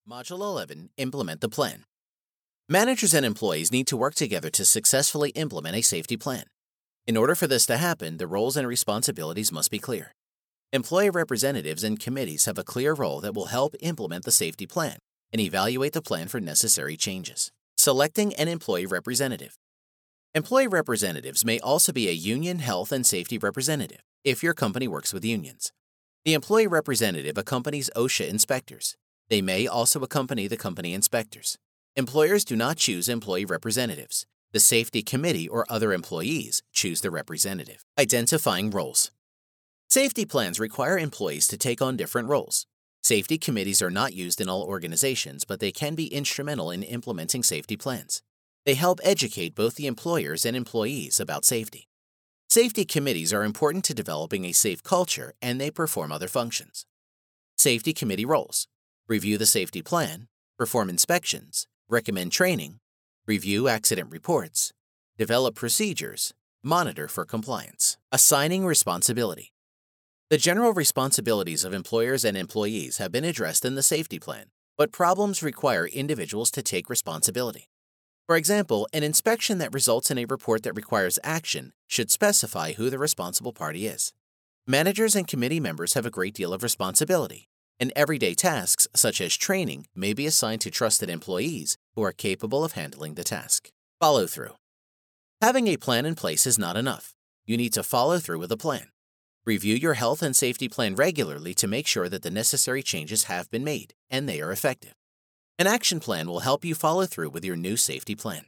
Module 11, Implement the Plan. Managers and employees need to work together to successfully implement a safety plan. In order for this to happen, the roles and responsibilities must be clear. Employee representatives and committees have a clear role that will help implement the safety plan and evaluate the plan for necessary changes. Selecting an employee representative. Employee representatives may also be a union health and safety representative if your company works with unions. The employee representative accompanies OSHA inspectors. They may also accompany the company inspectors. Employers do not choose employee representatives. The safety committee or other employees choose the representative. Identifying roles. Safety plans require employees to take on different roles. Safety committees are not used in all organizations, but they can be instrumental in implementing safety plans. They help educate both the employers and employees about safety. Safety committees are important to developing a safe culture, and they perform other functions. Safety committee roles: review the safety plan, perform inspections, recommend training, review accident reports, develop procedures, monitor for compliance. Assigning responsibility. The general responsibilities of employers and employees have been addressed in the safety plan, but problems require individuals to take responsibility. For example, an inspection that results in a report that requires action should specify who the responsible party is. Managers and committee members have a great deal of responsibility, and everyday tasks such as training may be assigned to trusted employees who are capable of handling the task. Follow through. Having a plan in place is not enough. You need to follow through with a plan. Review your health and safety plan regularly to make sure that the necessary changes have been made and they are effective. An action plan will help you follow through with your new safety plan.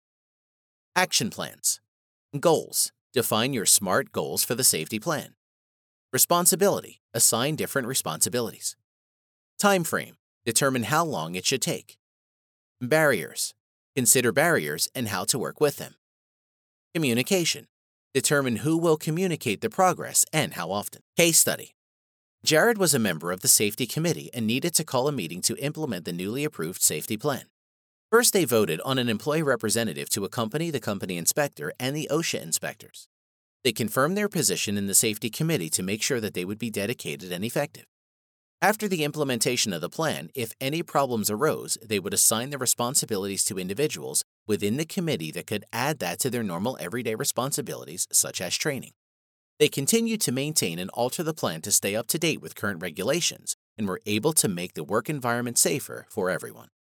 Action plans. Goals. Define your SMART goals for the safety plan. Responsibility. Assign different responsibilities. Time frame. Determine how long it should take. Barriers. Consider barriers and how to work with them. Communication. Determine who will communicate the progress and how often. Case study. Jared was a member of the safety committee and needed to call a meeting to implement the newly approved safety plan. First, they voted on an employee representative to accompany the company inspector and the OSHA inspectors. They confirmed their position in the safety committee to make sure that they would be dedicated and effective. After the implementation of the plan, if any problems arose, they would assign the responsibilities to individuals within the committee that could add that to their normal everyday responsibilities, such as training. They continued to maintain and alter the plan to stay up to date with current regulations and were able to make the work environment safer for everyone.